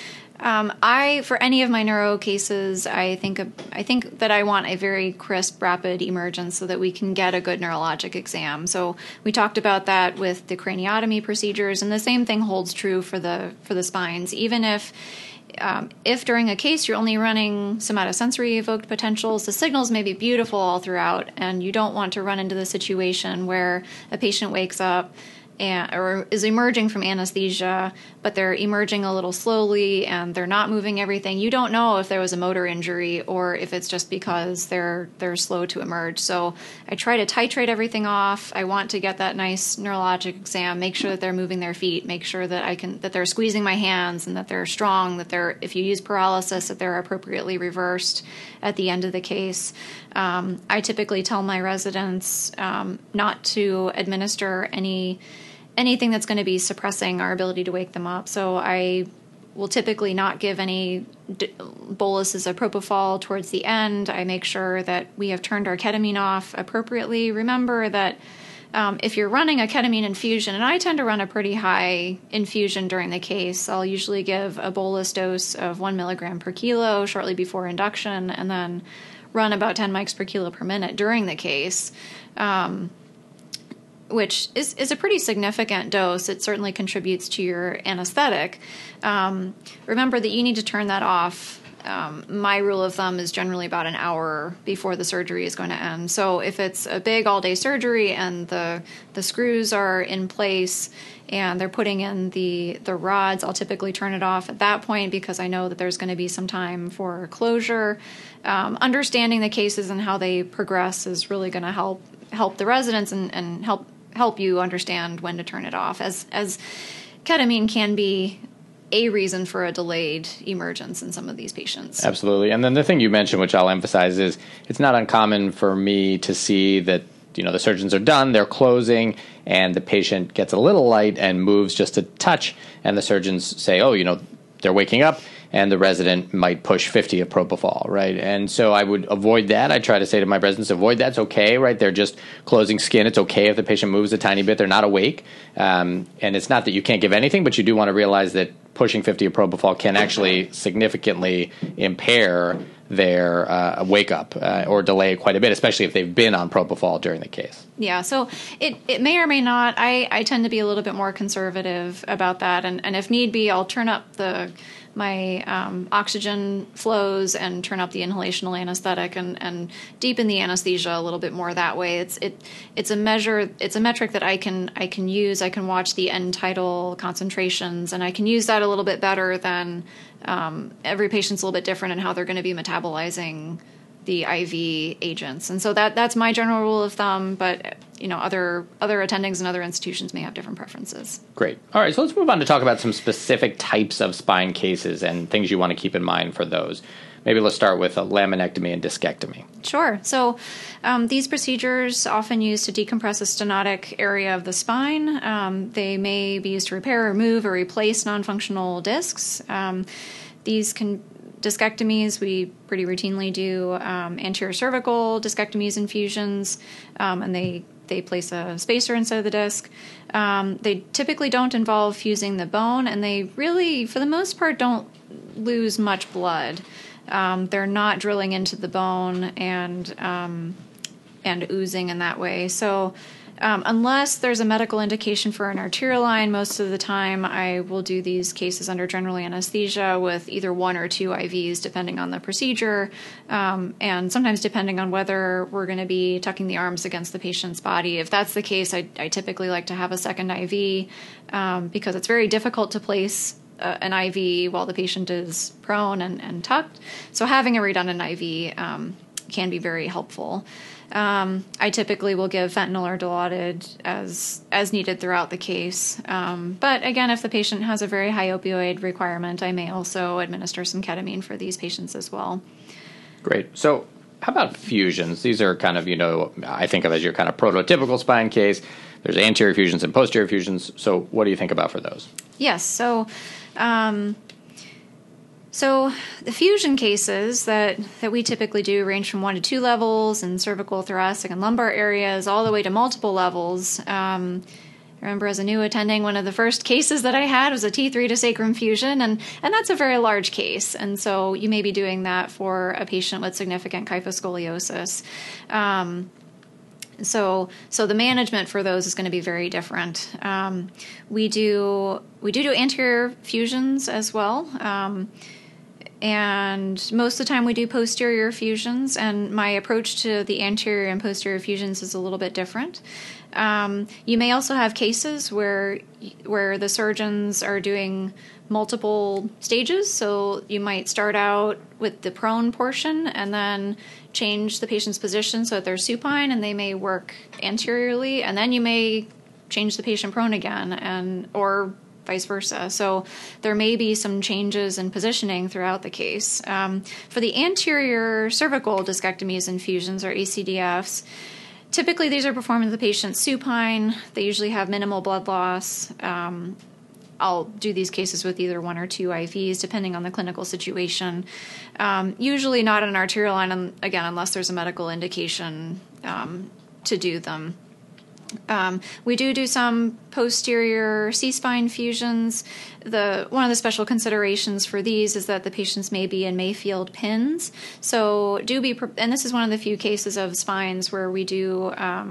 For any of my neuro cases, I think that I want a very crisp, rapid emergence so that we can get a good neurologic exam. So we talked about that with the craniotomy procedures, and the same thing holds true for the spines. Even if during a case you're only running somatosensory evoked potentials, the signals may be beautiful all throughout, and you don't want to run into the situation where a patient wakes up or is emerging from anesthesia, but they're emerging a little slowly and they're not moving everything. You don't know if there was a motor injury or if it's just because they're slow to emerge. So I try to titrate everything off. I want to get that nice neurologic exam, make sure that they're moving their feet, make sure that they're squeezing my hands and that they're strong, that if you use paralysis, that they're appropriately reversed at the end of the case. I typically tell my residents not to administer anything that's going to be suppressing our ability to wake them up. So I will typically not give any boluses of propofol towards the end. I make sure that we have turned our ketamine off appropriately. Remember that if you're running a ketamine infusion, and I tend to run a pretty high infusion during the case, I'll usually give a bolus dose of 1 milligram per kilo shortly before induction, and then run about 10 mics per kilo per minute during the case, which is a pretty significant dose. It certainly contributes to your anesthetic. Remember that you need to turn that off. My rule of thumb is generally about an hour before the surgery is going to end. So if it's a big all-day surgery and the screws are in place and they're putting in the rods, I'll typically turn it off at that point because I know that there's going to be some time for closure. Understanding the cases and how they progress is really going to help the residents and help you understand when to turn it off, as ketamine can be a reason for a delayed emergence in some of these patients. Absolutely. And then the thing you mentioned, which I'll emphasize, is it's not uncommon for me to see that, the surgeons are done, they're closing, and the patient gets a little light and moves just a touch, and the surgeons say, they're waking up, and the resident might push 50 of propofol, right? And so I would avoid that. I try to say to my residents, avoid that. It's okay, right? They're just closing skin. It's okay if the patient moves a tiny bit. They're not awake. And it's not that you can't give anything, but you do want to realize that pushing 50 of propofol can actually significantly impair their wake-up or delay quite a bit, especially if they've been on propofol during the case. Yeah, so it may or may not. I tend to be a little bit more conservative about that, and if need be, I'll turn up my oxygen flows and turn up the inhalational anesthetic and deepen the anesthesia a little bit more that way. It's a metric that I can use. I can watch the end tidal concentrations, and I can use that a little bit better than every patient's a little bit different in how they're going to be metabolizing the IV agents. And so that's my general rule of thumb, but other attendings and other institutions may have different preferences. Great. All right, so let's move on to talk about some specific types of spine cases and things you want to keep in mind for those. Maybe let's start with a laminectomy and discectomy. Sure. So these procedures often used to decompress a stenotic area of the spine. They may be used to repair, remove, or replace non-functional discs. Discectomies, we pretty routinely do anterior cervical discectomies infusions, and they place a spacer inside of the disc. They typically don't involve fusing the bone, and they really, for the most part, don't lose much blood. They're not drilling into the bone and oozing in that way. So unless there's a medical indication for an arterial line, most of the time I will do these cases under general anesthesia with either 1 or 2 IVs, depending on the procedure, and sometimes depending on whether we're going to be tucking the arms against the patient's body. If that's the case, I typically like to have a second IV because it's very difficult to place an IV while the patient is prone and tucked. So having a redundant IV can be very helpful. I typically will give fentanyl or Dilaudid as needed throughout the case. But again, if the patient has a very high opioid requirement, I may also administer some ketamine for these patients as well. Great. So how about fusions? These are kind of, I think of as your kind of prototypical spine case. There's anterior fusions and posterior fusions. So what do you think about for those? Yes. So the fusion cases that we typically do range from 1 to 2 levels in cervical, thoracic, and lumbar areas, all the way to multiple levels. I remember as a new attending, one of the first cases that I had was a T3 to sacrum fusion, and that's a very large case. And so you may be doing that for a patient with significant kyphoscoliosis. So the management for those is going to be very different. We do anterior fusions as well. And most of the time we do posterior fusions, and my approach to the anterior and posterior fusions is a little bit different. You may also have cases where the surgeons are doing multiple stages. So you might start out with the prone portion and then change the patient's position so that they're supine, and they may work anteriorly, and then you may change the patient prone again, or vice versa. So there may be some changes in positioning throughout the case. For the anterior cervical discectomies and fusions, or ACDFs, typically these are performed in the patient supine. They usually have minimal blood loss. I'll do these cases with either 1 or 2 IVs, depending on the clinical situation. Usually not an arterial line, again, unless there's a medical indication to do them. We do some posterior C-spine fusions. One of the special considerations for these is that the patients may be in Mayfield pins. So and this is one of the few cases of spines where we do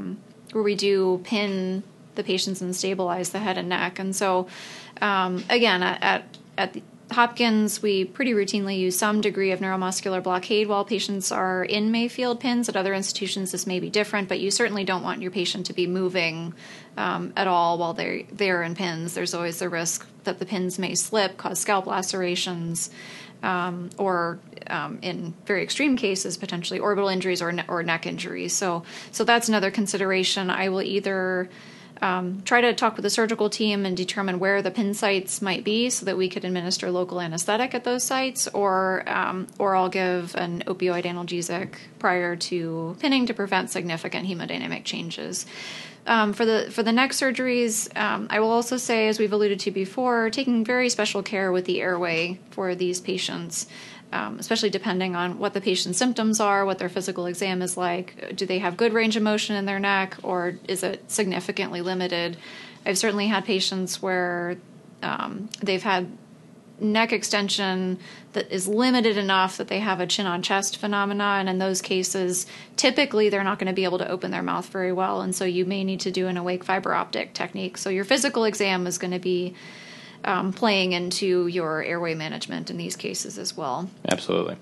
pin the patients and stabilize the head and neck. And so, again, at Hopkins, we pretty routinely use some degree of neuromuscular blockade while patients are in Mayfield pins. At other institutions, this may be different, but you certainly don't want your patient to be moving at all while they're in pins. There's always the risk that the pins may slip, cause scalp lacerations, or in very extreme cases, potentially orbital injuries or neck injuries. So that's another consideration. I will either try to talk with the surgical team and determine where the pin sites might be so that we could administer local anesthetic at those sites, or I'll give an opioid analgesic prior to pinning to prevent significant hemodynamic changes. For the neck surgeries, I will also say, as we've alluded to before, taking very special care with the airway for these patients, especially depending on what the patient's symptoms are, what their physical exam is like. Do they have good range of motion in their neck, or is it significantly limited? I've certainly had patients where they've had neck extension that is limited enough that they have a chin-on-chest phenomena, and in those cases, typically they're not going to be able to open their mouth very well, and so you may need to do an awake fiber optic technique. So your physical exam is going to be playing into your airway management in these cases as well. Absolutely.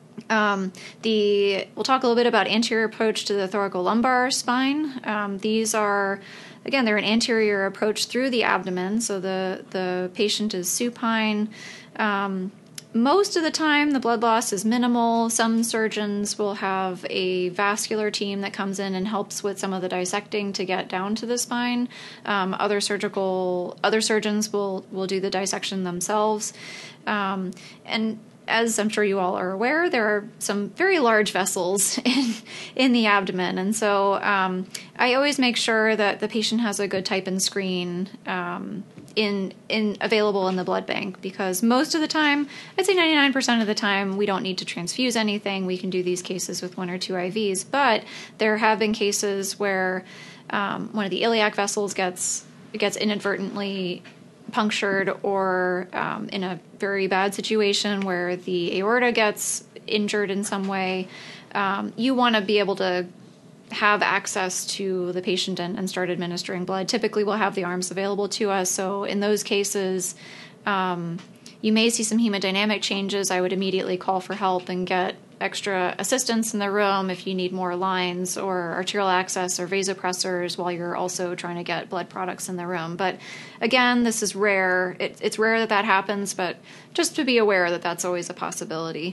We'll talk a little bit about anterior approach to the thoracolumbar spine. These are, again, they're an anterior approach through the abdomen, so the patient is supine. Most of the time, the blood loss is minimal. Some surgeons will have a vascular team that comes in and helps with some of the dissecting to get down to the spine. Other surgeons will do the dissection themselves. And as I'm sure you all are aware, there are some very large vessels in the abdomen. And so I always make sure that the patient has a good type and screen available in the blood bank, because most of the time, I'd say 99% of the time, we don't need to transfuse anything. We can do these cases with 1 or 2 IVs. But there have been cases where one of the iliac vessels gets inadvertently punctured, or in a very bad situation where the aorta gets injured in some way, you want to be able to have access to the patient and start administering blood. Typically, we'll have the arms available to us. So in those cases, you may see some hemodynamic changes. I would immediately call for help and get extra assistance in the room if you need more lines or arterial access or vasopressors while you're also trying to get blood products in the room. But again, this is rare. It's rare that happens, but just to be aware that that's always a possibility.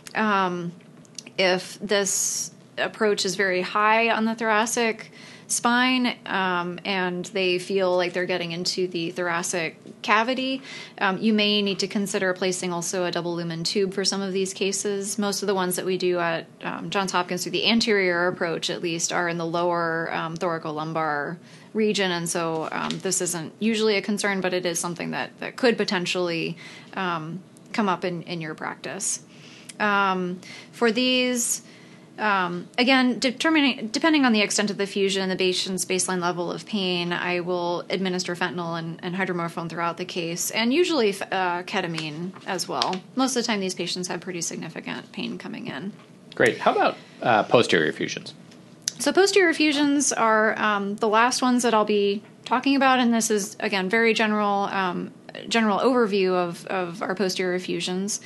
If this approach is very high on the thoracic spine and they feel like they're getting into the thoracic cavity, you may need to consider placing also a double lumen tube for some of these cases. Most of the ones that we do at Johns Hopkins through the anterior approach, at least, are in the lower thoracolumbar region, and so this isn't usually a concern, but it is something that could potentially come up in your practice. For these, again, depending on the extent of the fusion and the patient's baseline level of pain, I will administer fentanyl and hydromorphone throughout the case, and usually ketamine as well. Most of the time, these patients have pretty significant pain coming in. Great. How about posterior fusions? So posterior fusions are the last ones that I'll be talking about, and this is, again, very general overview of our posterior fusions.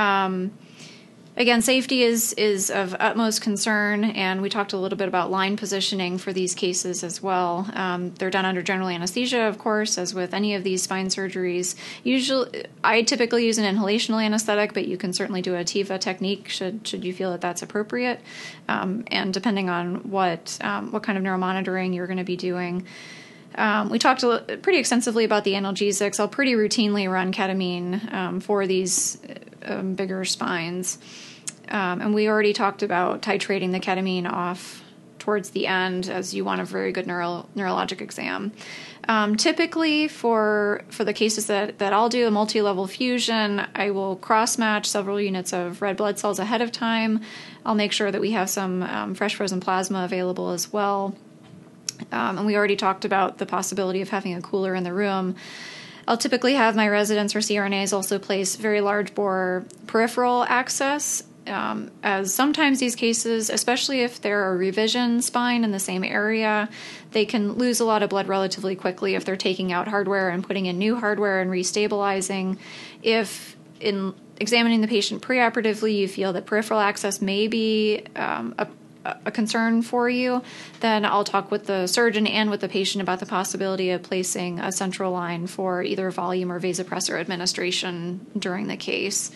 Again, safety is of utmost concern, and we talked a little bit about line positioning for these cases as well. They're done under general anesthesia, of course, as with any of these spine surgeries. Usually, I typically use an inhalational anesthetic, but you can certainly do a TIVA technique should you feel that that's appropriate, and depending on what kind of neuromonitoring you're going to be doing. We talked pretty extensively about the analgesics. I'll pretty routinely run ketamine for these bigger spines. And we already talked about titrating the ketamine off towards the end as you want a very good neurologic exam. Typically, for the cases that I'll do a multi-level fusion, I will cross-match several units of red blood cells ahead of time. I'll make sure that we have some fresh frozen plasma available as well. And we already talked about the possibility of having a cooler in the room. I'll typically have my residents or CRNAs also place very large bore peripheral access, as sometimes these cases, especially if they're a revision spine in the same area, they can lose a lot of blood relatively quickly if they're taking out hardware and putting in new hardware and restabilizing. If in examining the patient preoperatively you feel that peripheral access may be a concern for you, then I'll talk with the surgeon and with the patient about the possibility of placing a central line for either volume or vasopressor administration during the case.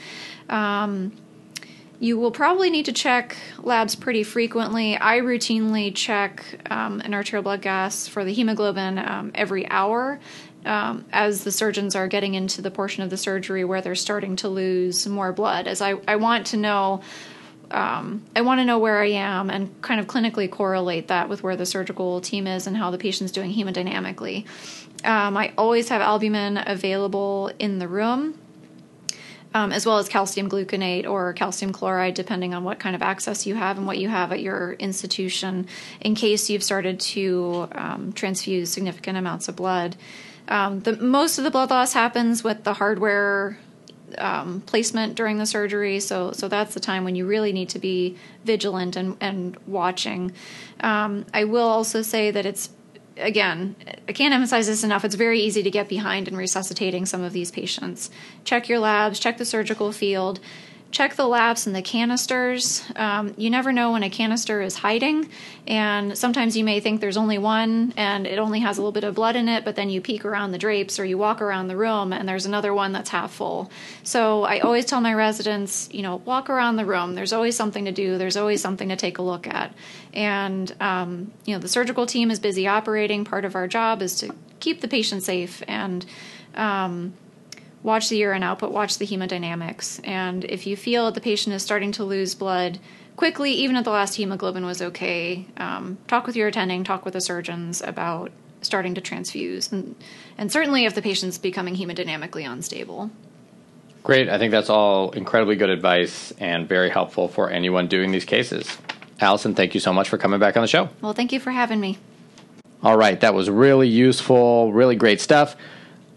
You will probably need to check labs pretty frequently. I routinely check an arterial blood gas for the hemoglobin every hour as the surgeons are getting into the portion of the surgery where they're starting to lose more blood, as I want to know where I am and kind of clinically correlate that with where the surgical team is and how the patient's doing hemodynamically. I always have albumin available in the room, as well as calcium gluconate or calcium chloride, depending on what kind of access you have and what you have at your institution, in case you've started to transfuse significant amounts of blood. Most of the blood loss happens with the hardware placement during the surgery, so that's the time when you really need to be vigilant and watching. I will also say that it's, again, I can't emphasize this enough, it's very easy to get behind in resuscitating some of these patients. Check your labs, check the surgical field, check the labs and the canisters. You never know when a canister is hiding, and sometimes you may think there's only one and it only has a little bit of blood in it, but then you peek around the drapes or you walk around the room and there's another one that's half full. So I always tell my residents, walk around the room. There's always something to do. There's always something to take a look at. And, the surgical team is busy operating. Part of our job is to keep the patient safe and watch the urine output, watch the hemodynamics. And if you feel that the patient is starting to lose blood quickly, even if the last hemoglobin was okay, talk with your attending, talk with the surgeons about starting to transfuse. And certainly if the patient's becoming hemodynamically unstable. Great. I think that's all incredibly good advice and very helpful for anyone doing these cases. Allison, thank you so much for coming back on the show. Well, thank you for having me. All right. That was really useful, really great stuff.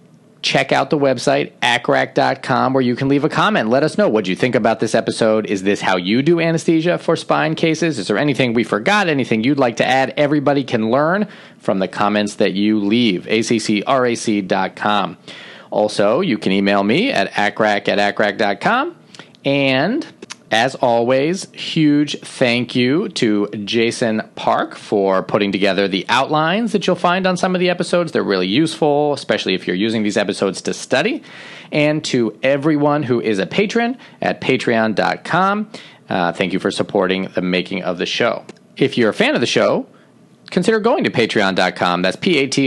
check out the website, acrac.com, where you can leave a comment. Let us know what you think about this episode. Is this how you do anesthesia for spine cases? Is there anything we forgot, anything you'd like to add? Everybody can learn from the comments that you leave, accrac.com. Also, you can email me at acrac@acrac.com. And as always, huge thank you to Jason Park for putting together the outlines that you'll find on some of the episodes. They're really useful, especially if you're using these episodes to study. And to everyone who is a patron at patreon.com, thank you for supporting the making of the show. If you're a fan of the show, consider going to patreon.com. That's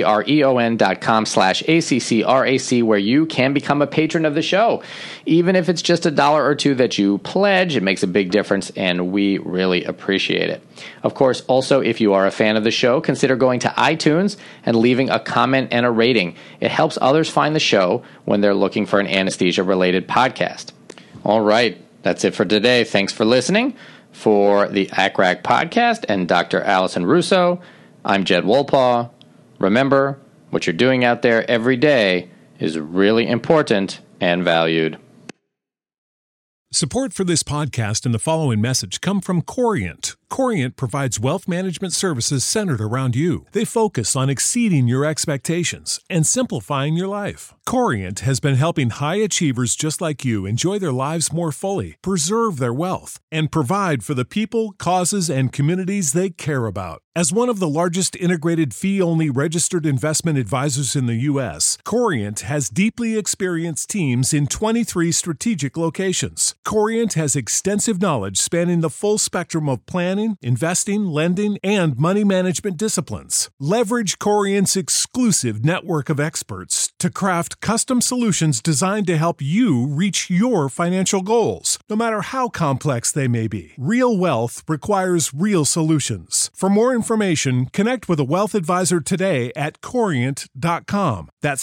patreon.com/ACCRAC, where you can become a patron of the show. Even if it's just $1 or $2 that you pledge, it makes a big difference, and we really appreciate it. Of course, also, if you are a fan of the show, consider going to iTunes and leaving a comment and a rating. It helps others find the show when they're looking for an anesthesia-related podcast. All right, that's it for today. Thanks for listening. For the ACRAC podcast and Dr. Allison Russo, I'm Jed Wolpaw. Remember, what you're doing out there every day is really important and valued. Support for this podcast and the following message come from Corient. Corient provides wealth management services centered around you. They focus on exceeding your expectations and simplifying your life. Corient has been helping high achievers just like you enjoy their lives more fully, preserve their wealth, and provide for the people, causes, and communities they care about. As one of the largest integrated fee-only registered investment advisors in the U.S., Corient has deeply experienced teams in 23 strategic locations. Corient has extensive knowledge spanning the full spectrum of planning, investing, lending, and money management disciplines. Leverage Corient's exclusive network of experts to craft custom solutions designed to help you reach your financial goals, no matter how complex they may be. Real wealth requires real solutions. For more information, connect with a wealth advisor today at Corient.com. That's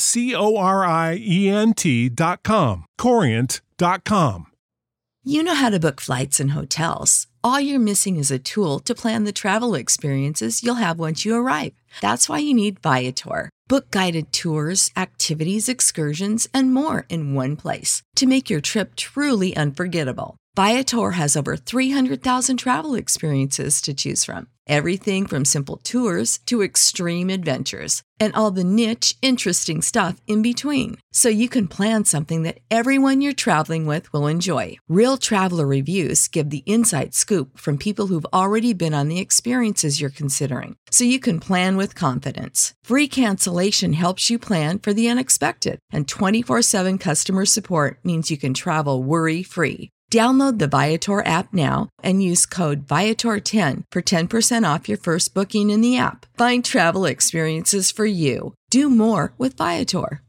Corient.com. Corient.com. You know how to book flights and hotels. All you're missing is a tool to plan the travel experiences you'll have once you arrive. That's why you need Viator. Book guided tours, activities, excursions, and more in one place to make your trip truly unforgettable. Viator has over 300,000 travel experiences to choose from. Everything from simple tours to extreme adventures and all the niche, interesting stuff in between. So you can plan something that everyone you're traveling with will enjoy. Real traveler reviews give the inside scoop from people who've already been on the experiences you're considering. So you can plan with confidence. Free cancellation helps you plan for the unexpected. And 24/7 customer support means you can travel worry-free. Download the Viator app now and use code Viator10 for 10% off your first booking in the app. Find travel experiences for you. Do more with Viator.